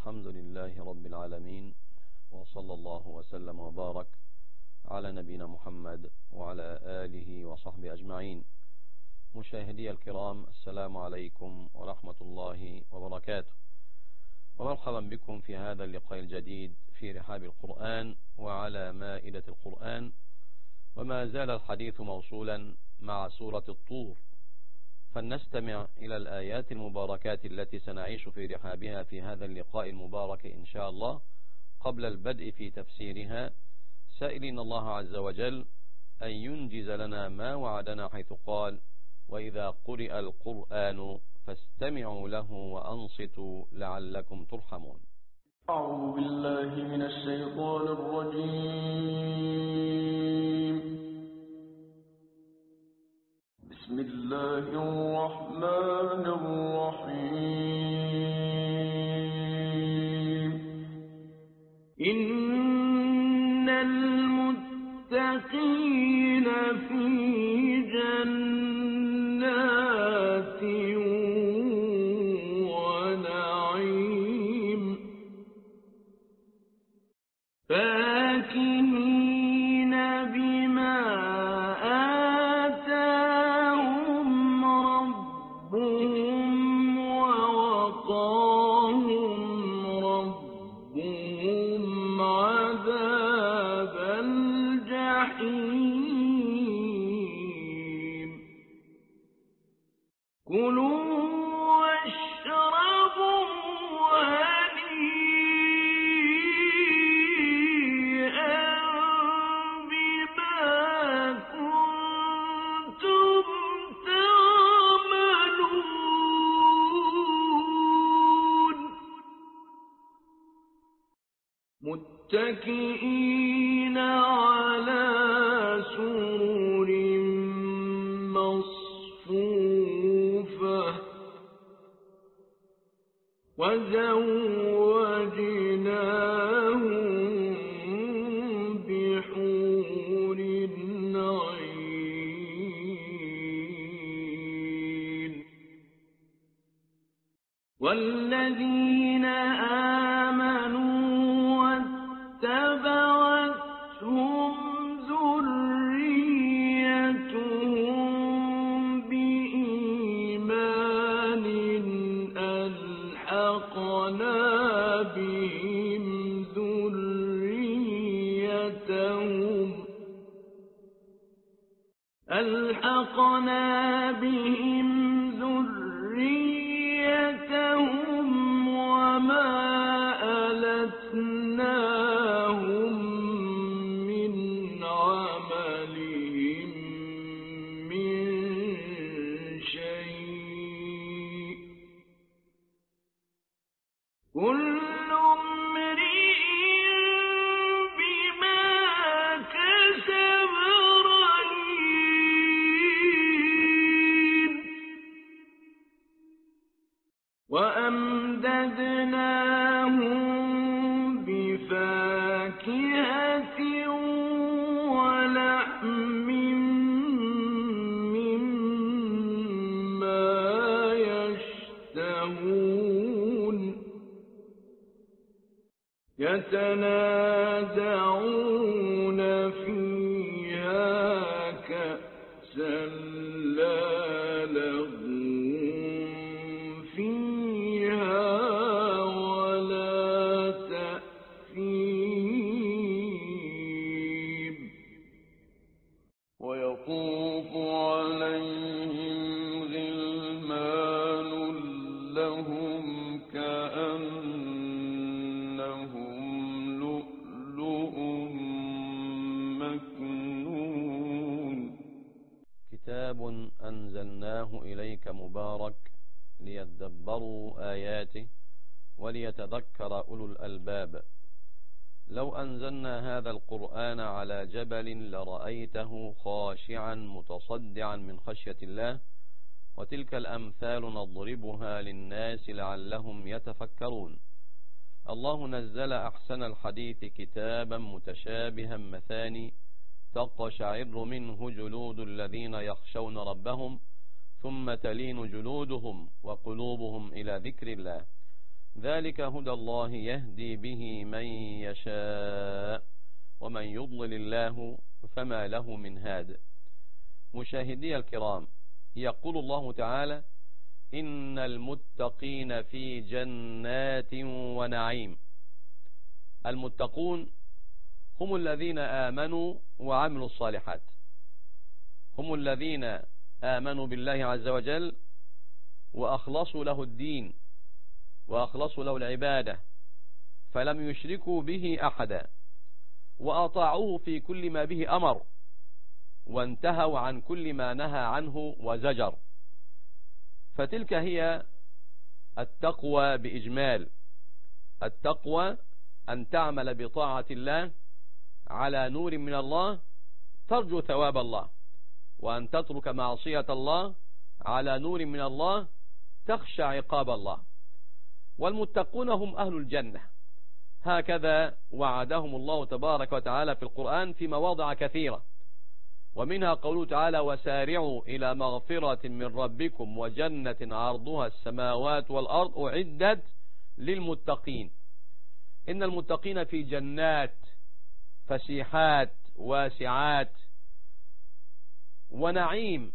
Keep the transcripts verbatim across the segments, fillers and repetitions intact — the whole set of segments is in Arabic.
الحمد لله رب العالمين، وصلى الله وسلم وبارك على نبينا محمد وعلى آله وصحبه أجمعين. مشاهدي الكرام، السلام عليكم ورحمة الله وبركاته، ومرحبا بكم في هذا اللقاء الجديد في رحاب القرآن وعلى مائدة القرآن. وما زال الحديث موصولا مع سورة الطور، فلنستمع إلى الآيات المباركات التي سنعيش في رحابها في هذا اللقاء المبارك إن شاء الله، قبل البدء في تفسيرها، سائلين الله عز وجل أن ينجز لنا ما وعدنا، حيث قال: وإذا قرئ القرآن فاستمعوا له وأنصتوا لعلكم ترحمون. أعوذ بالله من الشيطان الرجيم. بسم الله الرحمن الرحيم. إن المتقين في جنات ونعيم فاكهين بما آتاهم ربهم ووقاهم ربهم عذاب الجحيم. كلوا واشربوا هنيئا بما كنتم تعملون. متكئين على سرر مصفوفة وزوجناهم بحور عين. والذين آمنوا واتبعتهم ذريتهم بإيمان ألحقنا بهم ذريتهم ألحقنا بهم ذريتهم وما ألتناهم من عملهم من شيء. كل امرئ بما كسب رهين. وأمددناهم بفاكهة ولحم مما يشتهون. يتنازعون فيها كأسا لا لغو فيها ولا تأثيم. ويطوف عليهم غلمان لهم كأنهم لؤلؤ مكنون. كتاب أنزلناه إليك مبارك ليدبروا آياته وليتذكر أولو الألباب. لو أنزلنا هذا القرآن على جبل لرأيته خاشعا متصدعا من خشية الله، وتلك الأمثال نضربها للناس لعلهم يتفكرون. الله نزل أحسن الحديث كتابا متشابها مثاني تقشعر منه جلود الذين يخشون ربهم ثم تلين جلودهم وقلوبهم إلى ذكر الله، ذلك هدى الله يهدي به من يشاء ومن يضلل الله فما له من هاد. مشاهدي الكرام، يقول الله تعالى: إن المتقين في جنات ونعيم. المتقون هم الذين آمنوا وعملوا الصالحات، هم الذين آمنوا بالله عز وجل وأخلصوا له الدين وأخلصوا له العبادة، فلم يشركوا به أحدا، وأطاعوه في كل ما به أمر، وانتهوا عن كل ما نهى عنه وزجر. فتلك هي التقوى بإجمال. التقوى أن تعمل بطاعة الله على نور من الله ترجو ثواب الله، وأن تترك معصية الله على نور من الله تخشى عقاب الله. والمتقون هم أهل الجنة، هكذا وعدهم الله تبارك وتعالى في القرآن في مواضع كثيرة، ومنها قوله تعالى: وسارعوا إلى مغفرة من ربكم وجنة عرضها السماوات والأرض أعدت للمتقين. إن المتقين في جنات فسيحات واسعات ونعيم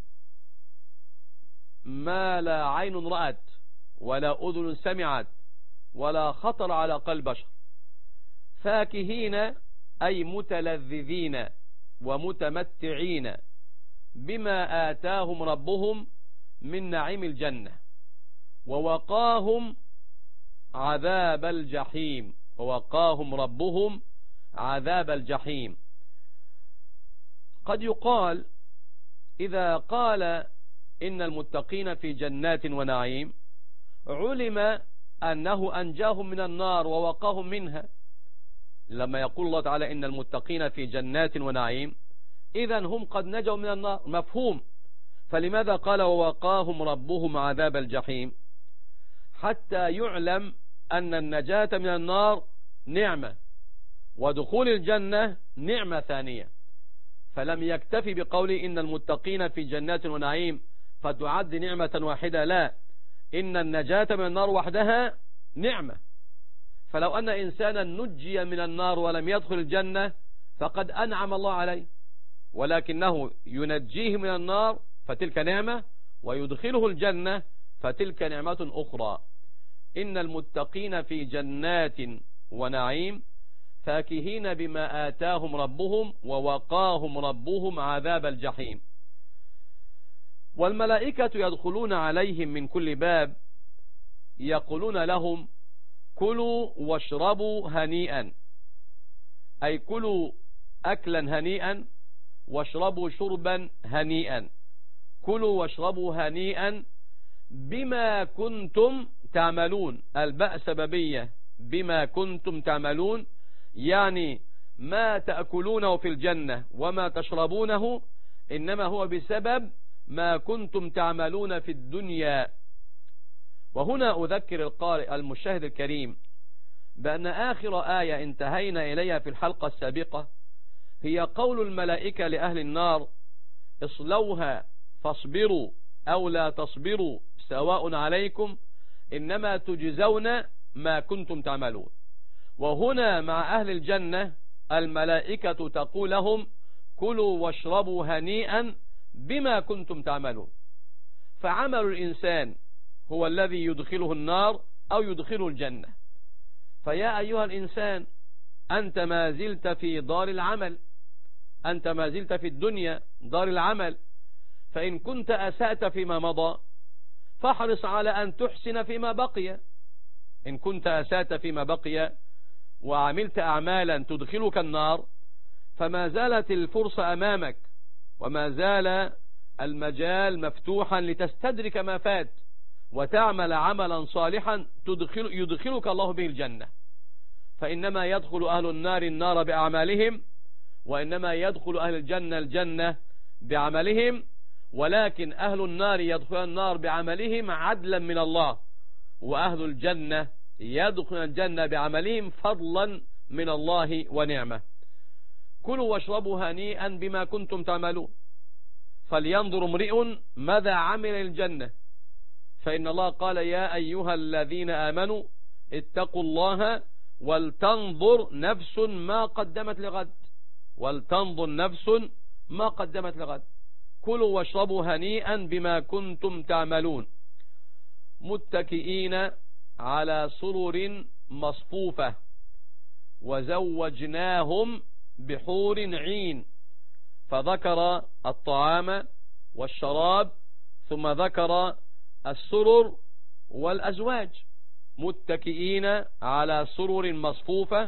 ما لا عين رأت ولا أذن سمعت ولا خطر على قلب بشر، فاكهين أي متلذذين ومتمتعين بما آتاهم ربهم من نعيم الجنة، ووقاهم عذاب الجحيم، ووقاهم ربهم عذاب الجحيم. قد يقال إذا قال إن المتقين في جنات ونعيم علم أنه أنجاهم من النار ووقاهم منها. لما يقول الله تعالى إن المتقين في جنات ونعيم إذن هم قد نجوا من النار، مفهوم. فلماذا قال ووقاهم ربهم عذاب الجحيم؟ حتى يعلم أن النجاة من النار نعمة، ودخول الجنة نعمة ثانية. فلم يكتفي بقوله إن المتقين في جنات ونعيم فتعد نعمة واحدة، لا، إن النجاة من النار وحدها نعمة. فلو أن إنسانا نجي من النار ولم يدخل الجنة فقد أنعم الله عليه، ولكنه ينجيه من النار فتلك نعمة، ويدخله الجنة فتلك نعمة أخرى. إن المتقين في جنات ونعيم فاكهين بما آتاهم ربهم ووقاهم ربهم عذاب الجحيم. والملائكة يدخلون عليهم من كل باب يقولون لهم: كلوا واشربوا هنيئا، أي كلوا أكلا هنيئا واشربوا شربا هنيئا. كلوا واشربوا هنيئا بما كنتم تعملون. الباء سببية، بما كنتم تعملون، يعني ما تأكلونه في الجنة وما تشربونه إنما هو بسبب ما كنتم تعملون في الدنيا. وهنا أذكر القارئ المشاهد الكريم بأن آخر آية انتهينا إليها في الحلقة السابقة هي قول الملائكة لأهل النار: اصلوها فاصبروا أو لا تصبروا سواء عليكم إنما تجزون ما كنتم تعملون. وهنا مع أهل الجنة الملائكة تقول لهم: كلوا واشربوا هنيئا بما كنتم تعملون. فعمل الإنسان هو الذي يدخله النار أو يدخله الجنة. فيا أيها الإنسان، أنت ما زلت في دار العمل، أنت ما زلت في الدنيا دار العمل. فإن كنت أسأت فيما مضى فاحرص على أن تحسن فيما بقي. إن كنت أسأت فيما بقي وعملت أعمالا تدخلك النار فما زالت الفرصة أمامك، وما زال المجال مفتوحا لتستدرك ما فات وتعمل عملا صالحا تدخل يدخلك الله به الجنة. فإنما يدخل أهل النار النار بأعمالهم، وإنما يدخل أهل الجنة الجنة بعملهم. ولكن أهل النار يدخل النار بعملهم عدلا من الله، وأهل الجنة يدخل الجنة بعملهم فضلا من الله ونعمة. كلوا واشربوا هنيئا بما كنتم تعملون، فلينظر امرئ ماذا عمل الجنة. فإن الله قال: يا أيها الذين آمنوا اتقوا الله ولتنظر نفس ما قدمت لغد، ولتنظر نفس ما قدمت لغد. كلوا واشربوا هنيئا بما كنتم تعملون. متكئين على سرر مصفوفة وزوجناهم بحور عين، فذكر الطعام والشراب ثم ذكر السرر والأزواج. متكئين على سرر مصفوفة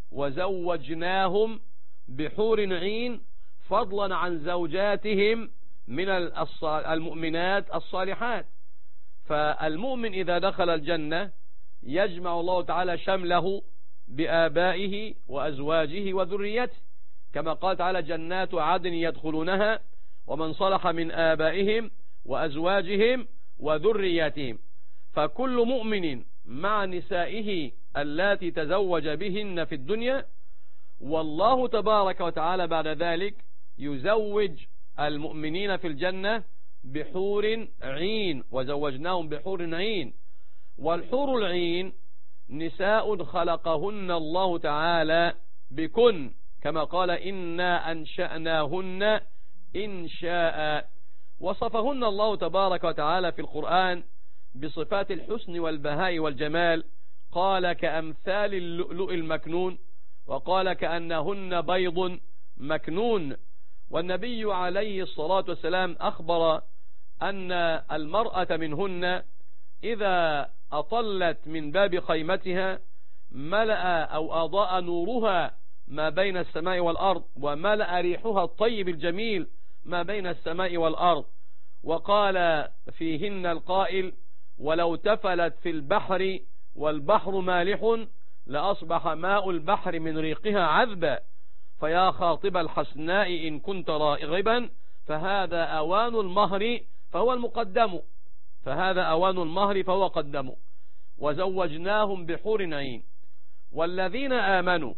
وزوجناهم بحور عين، فضلا عن زوجاتهم من المؤمنات الصالحات. فالمؤمن إذا دخل الجنة يجمع الله تعالى شمله بآبائه وأزواجه وذريته، كما قال تعالى جنات عدن يدخلونها ومن صلح من آبائهم وأزواجهم وذرياتهم. فكل مؤمن مع نسائه اللاتي تزوج بهن في الدنيا، والله تبارك وتعالى بعد ذلك يزوج المؤمنين في الجنة بحور عين، وزوجناهم بحور عين. والحور العين نساء خلقهن الله تعالى بكن، كما قال إنا أنشأناهن إن شاء. وصفهن الله تبارك وتعالى في القرآن بصفات الحسن والبهاء والجمال، قال كأمثال اللؤلؤ المكنون، وقال كأنهن بيض مكنون. والنبي عليه الصلاة والسلام أخبر أن المرأة منهن إذا أطلت من باب خيمتها ملأ أو أضاء نورها ما بين السماء والأرض، وملأ ريحها الطيب الجميل ما بين السماء والأرض. وقال فيهن القائل ولو تفلت في البحر والبحر مالح لأصبح ماء البحر من ريقها عذبا، فيا خاطب الحسناء إن كنت راغبا فهذا أوان المهر فهو المقدم، فهذا أوان المهر فهو قدم. وزوجناهم بحور عين. والذين آمنوا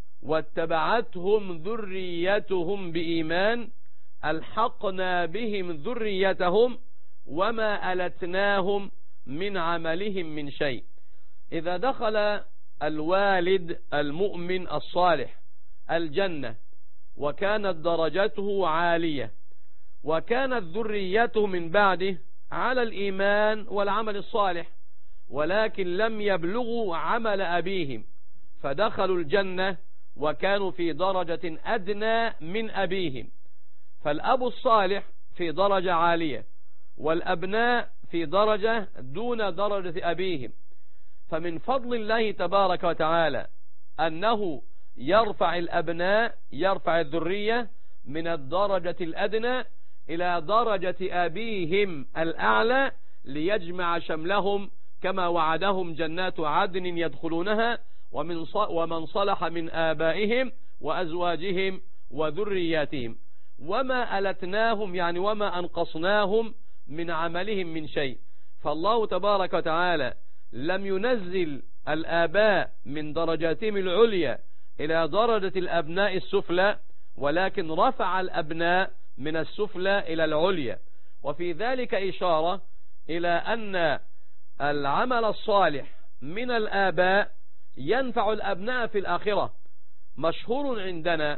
واتبعتهم ذريتهم بإيمان ألحقنا بهم ذريتهم وما ألتناهم من عملهم من شيء. إذا دخل الوالد المؤمن الصالح الجنة وكانت درجته عالية وكانت ذريته من بعده على الإيمان والعمل الصالح، ولكن لم يبلغوا عمل أبيهم فدخلوا الجنة وكانوا في درجة أدنى من أبيهم، فالأب الصالح في درجة عالية والأبناء في درجة دون درجة أبيهم. فمن فضل الله تبارك وتعالى أنه يرفع الأبناء، يرفع الذرية من الدرجة الأدنى إلى درجة أبيهم الأعلى ليجمع شملهم، كما وعدهم جنات عدن يدخلونها ومن ومن صلح من آبائهم وأزواجهم وذرياتهم وما ألتناهم، يعني وما أنقصناهم من عملهم من شيء. فالله تبارك وتعالى لم ينزل الآباء من درجاتهم العليا إلى درجة الأبناء السفلى، ولكن رفع الأبناء من السفلى إلى العليا. وفي ذلك إشارة إلى أن العمل الصالح من الآباء ينفع الأبناء في الآخرة. مشهور عندنا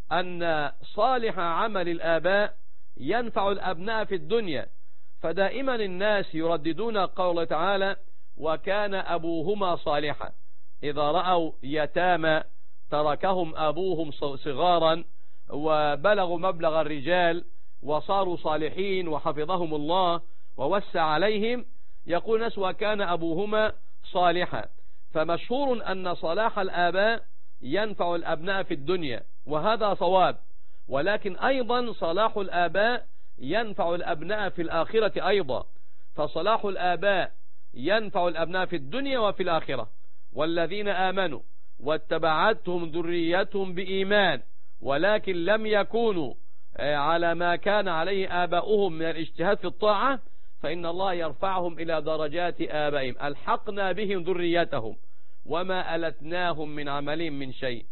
أن صالح عمل الآباء ينفع الأبناء في الدنيا، فدائما الناس يرددون قول تعالى وكان أبوهما صالحا. إذا رأوا يتامى تركهم أبوهم صغارا وبلغوا مبلغ الرجال وصاروا صالحين وحفظهم الله ووسع عليهم، يقول ناس وكان أبوهما صالحا. فمشهور أن صلاح الآباء ينفع الأبناء في الدنيا، وهذا صواب، ولكن أيضا صلاح الآباء ينفع الأبناء في الآخرة أيضا. فصلاح الآباء ينفع الأبناء في الدنيا وفي الآخرة. والذين آمنوا واتبعتهم ذريتهم بإيمان ولكن لم يكونوا على ما كان عليه آباؤهم من الاجتهاد في الطاعة فإن الله يرفعهم إلى درجات آبائهم. ألحقنا بهم ذريتهم وما ألتناهم من عملهم من شيء.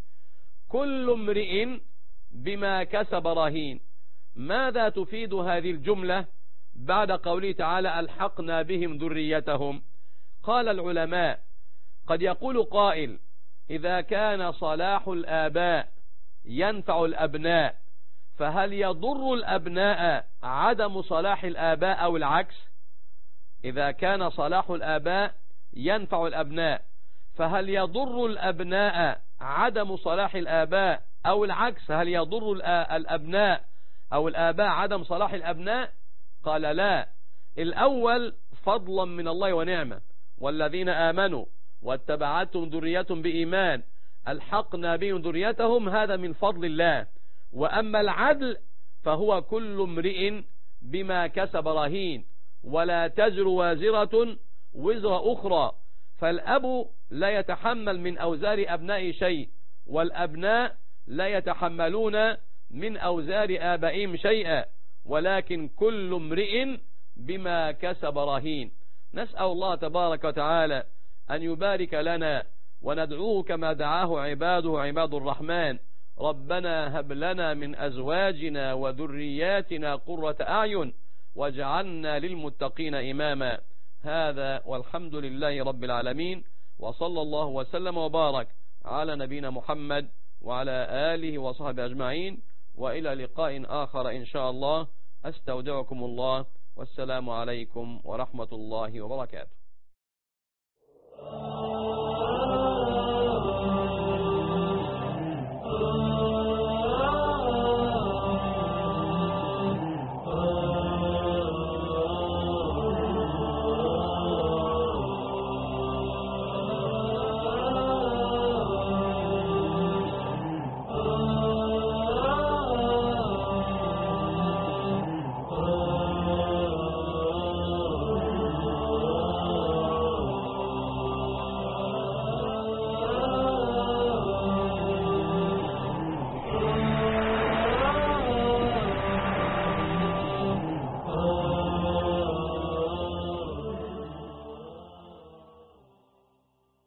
كل امرئ بما كسب رهين. ماذا تفيد هذه الجملة بعد قوله تعالى ألحقنا بهم ذريتهم؟ قال العلماء قد يقول قائل: إذا كان صلاح الآباء ينفع الأبناء، فهل يضر الأبناء عدم صلاح الآباء أو العكس؟ إذا كان صلاح الآباء ينفع الأبناء، فهل يضر الأبناء عدم صلاح الآباء أو العكس؟ هل يضر الأبناء أو الآباء عدم صلاح الأبناء؟ قال: لا، الأول فضلا من الله ونعمة، والذين آمنوا واتبعتهم ذريتهم بإيمان ألحقنا بهم ذريتهم، هذا من فضل الله. وأما العدل فهو كل امرئ بما كسب رهين، ولا تزر وازرة وزر أخرى، فالأب لا يتحمل من أوزار أبناء شيء، والأبناء لا يتحملون من أوزار آبائهم شيئا، ولكن كل امرئ بما كسب رهين. نسأل الله تبارك وتعالى أن يبارك لنا، وندعوه كما دعاه عباده عباد الرحمن: ربنا هب لنا من أزواجنا وذرياتنا قرة أعين واجعلنا للمتقين إماما. هذا والحمد لله رب العالمين، وصلى الله وسلم وبارك على نبينا محمد وعلى آله وصحبه أجمعين، وإلى لقاء آخر إن شاء الله. أستودعكم الله، والسلام عليكم ورحمة الله وبركاته.